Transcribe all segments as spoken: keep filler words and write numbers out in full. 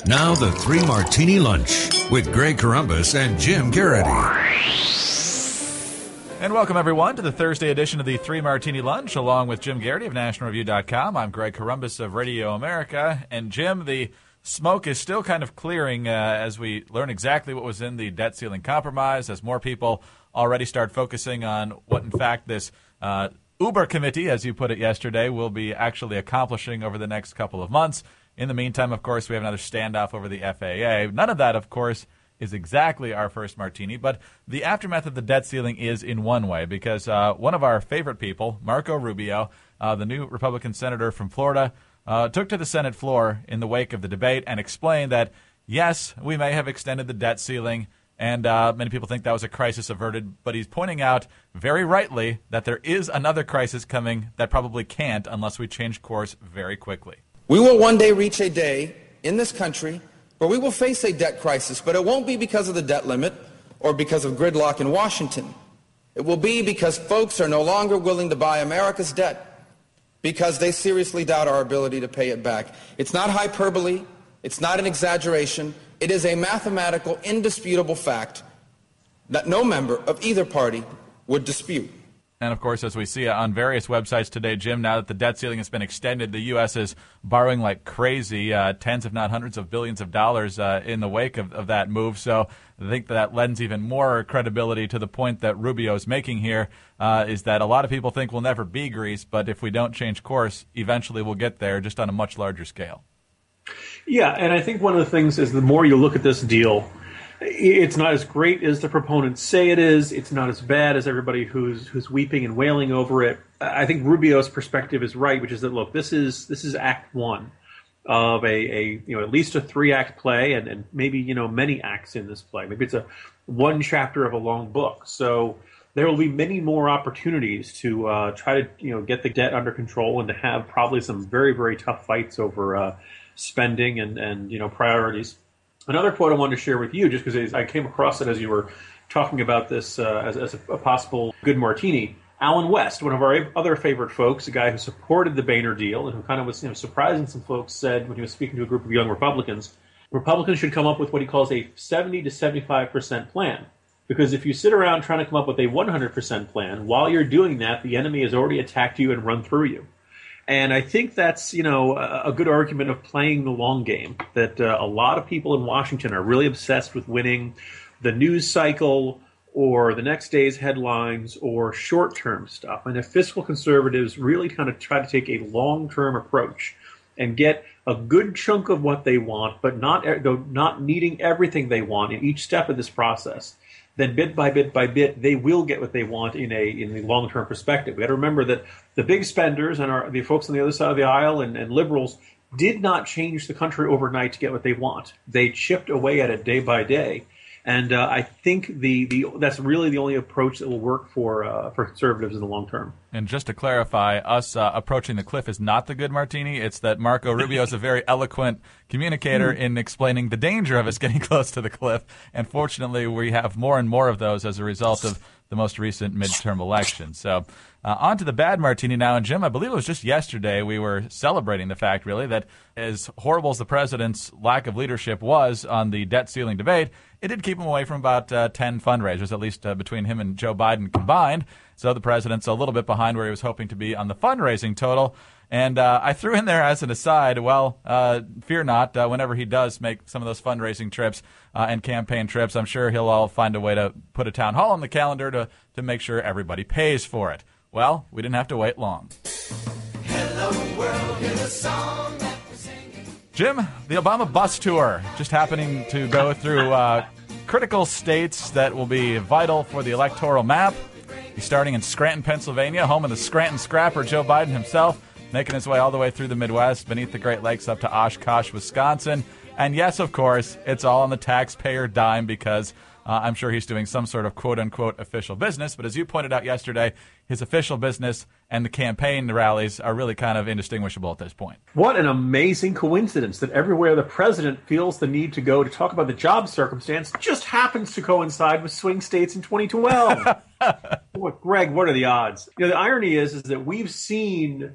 Now the Three Martini Lunch with Greg Corombos and Jim Garrity. And welcome, everyone, to the Thursday edition of the Three Martini Lunch, along with Jim Garrity of National Review dot com. I'm Greg Corombos of Radio America. And, Jim, the smoke is still kind of clearing uh, as we learn exactly what was in the debt ceiling compromise, as more people already start focusing on what, in fact, this uh, Uber committee, as you put it yesterday, will be actually accomplishing over the next couple of months. In the meantime, of course, we have another standoff over the F A A. None of that, of course, is exactly our first martini, but the aftermath of the debt ceiling is in one way, because uh, one of our favorite people, Marco Rubio, uh, the new Republican senator from Florida, uh, took to the Senate floor in the wake of the debate and explained that, yes, we may have extended the debt ceiling, and uh, many people think that was a crisis averted, but he's pointing out very rightly that there is another crisis coming that probably can't unless we change course very quickly. We will one day reach a day in this country where we will face a debt crisis, but it won't be because of the debt limit or because of gridlock in Washington. It will be because folks are no longer willing to buy America's debt because they seriously doubt our ability to pay it back. It's not hyperbole. It's not an exaggeration. It is a mathematical, indisputable fact that no member of either party would dispute. And, of course, as we see on various websites today, Jim, now that the debt ceiling has been extended, the U S is borrowing like crazy, uh, tens if not hundreds of billions of dollars uh, in the wake of, of that move. So I think that lends even more credibility to the point that Rubio is making here, uh, is that a lot of people think we'll never be Greece, but if we don't change course, eventually we'll get there, just on a much larger scale. Yeah, and I think one of the things is the more you look at this deal, it's not as great as the proponents say it is. It's not as bad as everybody who's who's weeping and wailing over it. I think Rubio's perspective is right, which is that, look, this is this is Act One of a, a you know at least a three act play, and, and maybe you know many acts in this play. Maybe it's a one chapter of a long book. So there will be many more opportunities to uh, try to you know get the debt under control and to have probably some very very tough fights over uh, spending and and you know priorities. Another quote I wanted to share with you, just because I came across it as you were talking about this uh, as, as a, a possible good martini. Alan West, one of our other favorite folks, a guy who supported the Boehner deal and who kind of was you know, surprising some folks, said when he was speaking to a group of young Republicans, Republicans should come up with what he calls a seventy to seventy-five percent plan. Because if you sit around trying to come up with a one hundred percent plan, while you're doing that, the enemy has already attacked you and run through you. And I think that's, you know, a good argument of playing the long game, that uh, a lot of people in Washington are really obsessed with winning the news cycle or the next day's headlines or short-term stuff. And if fiscal conservatives really kind of try to take a long-term approach and get a good chunk of what they want, but not not needing everything they want in each step of this process, then bit by bit by bit, they will get what they want in a in the long-term perspective. We got to remember that the big spenders and our, the folks on the other side of the aisle and, and liberals did not change the country overnight to get what they want. They chipped away at it day by day. And uh, I think the, the that's really the only approach that will work for uh, for conservatives in the long term. And just to clarify, us uh, approaching the cliff is not the good martini. It's that Marco Rubio is a very eloquent communicator in explaining the danger of us getting close to the cliff. And fortunately, we have more and more of those as a result of the most recent midterm election. So uh, on to the bad martini now. And, Jim, I believe it was just yesterday we were celebrating the fact, really, that as horrible as the president's lack of leadership was on the debt ceiling debate, it did keep him away from about uh, ten fundraisers, at least uh, between him and Joe Biden combined. So the president's a little bit behind where he was hoping to be on the fundraising total. And uh, I threw in there as an aside, well, uh, fear not, uh, whenever he does make some of those fundraising trips uh, and campaign trips, I'm sure he'll all find a way to put a town hall on the calendar to, to make sure everybody pays for it. Well, we didn't have to wait long. Hello world, here's a song that we're singing. Jim, the Obama bus tour just happening to go through uh, critical states that will be vital for the electoral map. He's starting in Scranton, Pennsylvania, home of the Scranton Scrapper, Joe Biden himself, making his way all the way through the Midwest, beneath the Great Lakes up to Oshkosh, Wisconsin. And yes, of course, it's all on the taxpayer dime because uh, I'm sure he's doing some sort of quote-unquote official business. But as you pointed out yesterday, his official business and the campaign rallies are really kind of indistinguishable at this point. What an amazing coincidence that everywhere the president feels the need to go to talk about the job circumstance just happens to coincide with swing states in twenty twelve. Boy, Greg, what are the odds? You know, the irony is, is that we've seen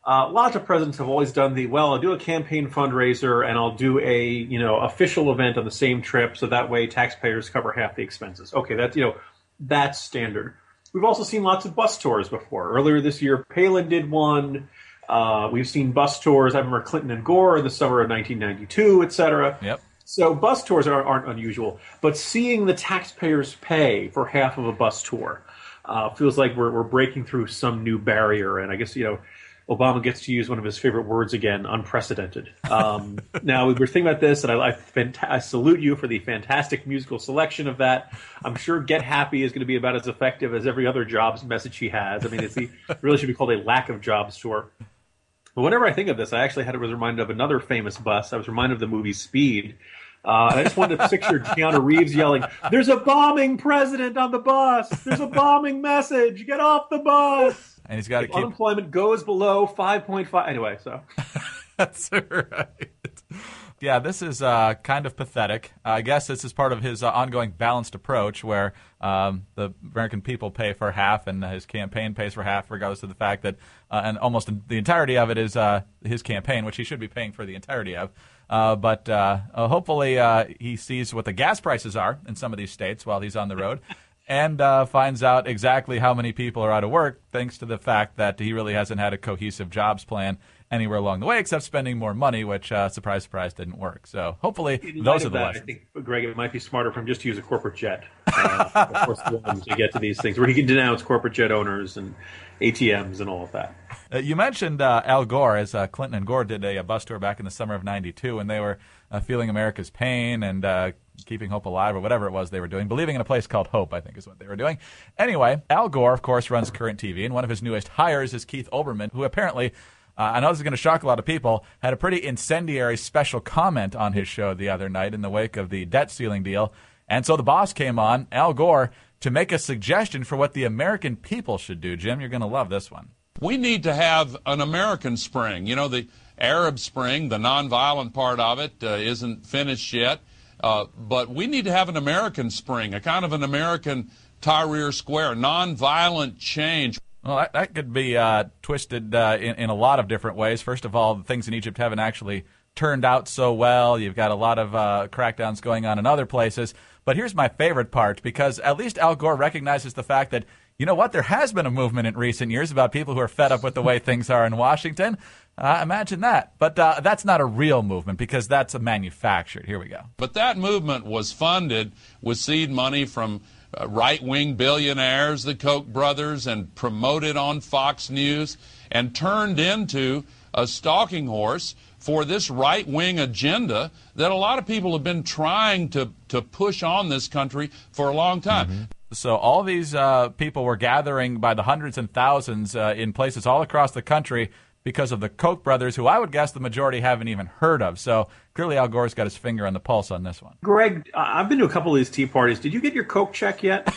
Uh, lots of presidents have always done the, well, I'll do a campaign fundraiser and I'll do a, you know, official event on the same trip so that way taxpayers cover half the expenses. Okay, that's, you know, that's standard. We've also seen lots of bus tours before. Earlier this year, Palin did one. Uh, we've seen bus tours. I remember Clinton and Gore in the summer of nineteen ninety-two, et cetera. Yep. So bus tours aren't, aren't unusual. But seeing the taxpayers pay for half of a bus tour uh, feels like we're, we're breaking through some new barrier. And I guess, you know, Obama gets to use one of his favorite words again, unprecedented. Um, now, we were thinking about this, and I, I, I salute you for the fantastic musical selection of that. I'm sure Get Happy is going to be about as effective as every other jobs message he has. I mean, it's the, it really should be called a lack of jobs tour. But whenever I think of this, I actually had was reminded of another famous bus. I was reminded of the movie Speed. Uh, and I just wanted to picture Keanu Reeves yelling, "There's a bombing president on the bus! There's a bombing message! Get off the bus!" And he's got to if keep unemployment goes below five point five. Anyway, so that's right. Yeah, this is uh, kind of pathetic. Uh, I guess this is part of his uh, ongoing balanced approach where um, the American people pay for half and his campaign pays for half, regardless of the fact that, uh, and almost the entirety of it is uh, his campaign, which he should be paying for the entirety of. Uh, but uh, uh, hopefully uh, he sees what the gas prices are in some of these states while he's on the road. And uh, finds out exactly how many people are out of work, thanks to the fact that he really hasn't had a cohesive jobs plan anywhere along the way, except spending more money, which, uh, surprise, surprise, didn't work. So hopefully in those are the that, lessons. I think, Greg, it might be smarter for him just to use a corporate jet. Uh, of course, to get to these things, where he can denounce corporate jet owners and A T Ms and all of that. Uh, you mentioned uh, Al Gore, as uh, Clinton and Gore did a, a bus tour back in the summer of ninety-two, and they were uh, feeling America's pain and uh, keeping hope alive, or whatever it was they were doing. Believing in a place called Hope, I think, is what they were doing. Anyway, Al Gore, of course, runs Current T V, and one of his newest hires is Keith Olbermann, who apparently, uh, I know this is going to shock a lot of people, had a pretty incendiary special comment on his show the other night in the wake of the debt ceiling deal. And so the boss came on, Al Gore, to make a suggestion for what the American people should do. Jim, you're going to love this one. We need to have an American spring. You know, the Arab Spring, the nonviolent part of it, uh, isn't finished yet. Uh, but we need to have an American spring, a kind of an American Tahrir Square, nonviolent change. Well, that, that could be uh, twisted uh, in, in a lot of different ways. First of all, things in Egypt haven't actually turned out so well. You've got a lot of uh, crackdowns going on in other places. But here's my favorite part, because at least Al Gore recognizes the fact that, you know what, there has been a movement in recent years about people who are fed up with the way things are in Washington. Uh, imagine that. But uh, that's not a real movement, because that's a manufactured. Here we go. But that movement was funded with seed money from uh, right-wing billionaires, the Koch brothers, and promoted on Fox News, and turned into a stalking horse for this right-wing agenda that a lot of people have been trying to, to push on this country for a long time. Mm-hmm. So all these uh, people were gathering by the hundreds and thousands uh, in places all across the country because of the Koch brothers, who I would guess the majority haven't even heard of. So clearly Al Gore's got his finger on the pulse on this one. Greg, I've been to a couple of these tea parties. Did you get your Koch check yet?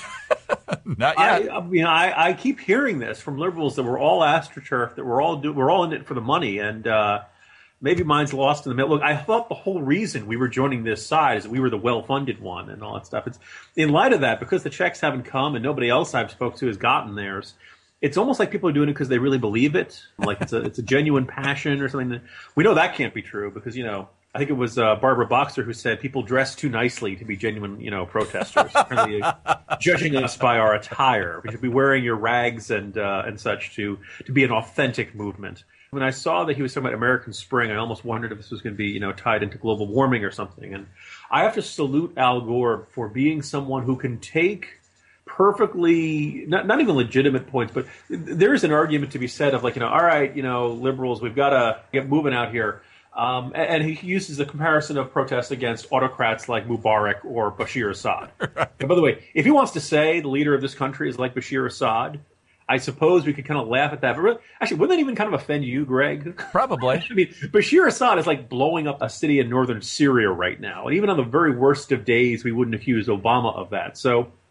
Not yet. I, I mean, I, I keep hearing this from liberals that we're all astroturf, that we're all do, we're all in it for the money, and uh, maybe mine's lost in the middle. Look, I thought the whole reason we were joining this side is that we were the well-funded one and all that stuff. It's in light of that, because the checks haven't come and nobody else I've spoke to has gotten theirs. It's almost like people are doing it because they really believe it, like it's a it's a genuine passion or something. That, we know that can't be true because, you know, I think it was uh, Barbara Boxer who said people dress too nicely to be genuine, you know, protesters. Apparently, judging us by our attire, we should be wearing your rags and uh, and such to to be an authentic movement. When I saw that he was talking about American Spring, I almost wondered if this was going to be, you know, tied into global warming or something. And I have to salute Al Gore for being someone who can take perfectly, not, not even legitimate points, but there is an argument to be said of like, you know, all right, you know, liberals, we've got to get moving out here. Um, and, and he uses the comparison of protests against autocrats like Mubarak or Bashir Assad. Right. And by the way, if he wants to say the leader of this country is like Bashir Assad, I suppose we could kind of laugh at that. But really, actually, wouldn't that even kind of offend you, Greg? Probably. I mean, Bashir Assad is like blowing up a city in northern Syria right now. And even on the very worst of days, we wouldn't accuse Obama of that. So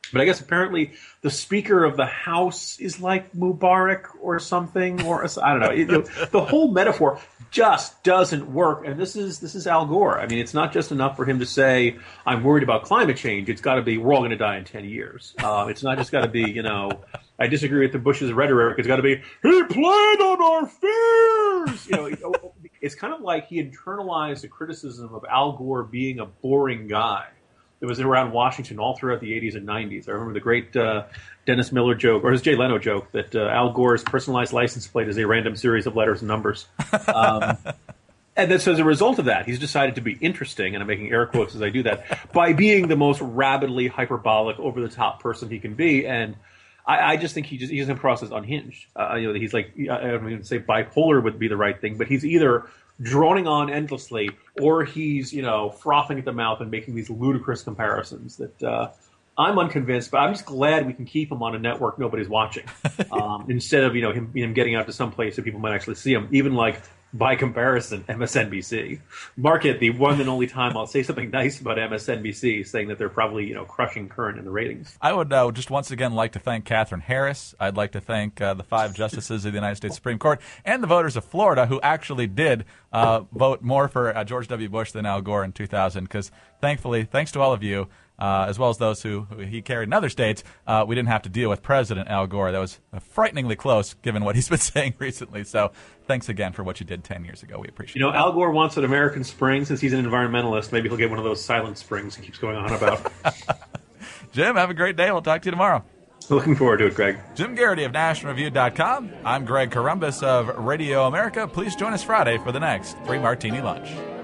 But I guess apparently the Speaker of the House is like Mubarak or something, or I don't know. It, you know the whole metaphor just doesn't work. And this is this is Al Gore. I mean, it's not just enough for him to say, I'm worried about climate change. It's got to be, we're all going to die in ten years. Uh, it's not just got to be, you know, I disagree with the Bush's rhetoric. It's got to be, he played on our fears. You know, it's kind of like he internalized the criticism of Al Gore being a boring guy. It was around Washington all throughout the eighties and nineties. I remember the great uh, Dennis Miller joke, or his Jay Leno joke, that uh, Al Gore's personalized license plate is a random series of letters and numbers. Um, and then, so as a result of that, he's decided to be interesting, and I'm making air quotes as I do that, by being the most rabidly hyperbolic, over-the-top person he can be. And I, I just think he just he doesn't cross as unhinged. Uh, you know, he's like, I don't even say bipolar would be the right thing, but he's either droning on endlessly, or he's, you know, frothing at the mouth and making these ludicrous comparisons that uh, I'm unconvinced, but I'm just glad we can keep him on a network nobody's watching, um, instead of, you know, him, him getting out to some place that people might actually see him, even like, by comparison, M S N B C. Mark it the one and only time I'll say something nice about M S N B C, saying that they're probably, you know, crushing current in the ratings. I would uh, just once again like to thank Katherine Harris. I'd like to thank uh, the five justices of the United States Supreme Court and the voters of Florida who actually did uh, vote more for uh, George W. Bush than Al Gore in two thousand, because thankfully, thanks to all of you, Uh, as well as those who, who he carried in other states, uh, we didn't have to deal with President Al Gore. That was uh, frighteningly close, given what he's been saying recently. So thanks again for what you did ten years ago. We appreciate it. You know, Al Gore wants an American spring. Since he's an environmentalist, maybe he'll get one of those silent springs he keeps going on about. Jim, have a great day. We'll talk to you tomorrow. Looking forward to it, Greg. Jim Garrity of National Review dot com. I'm Greg Corombos of Radio America. Please join us Friday for the next Free Martini Lunch.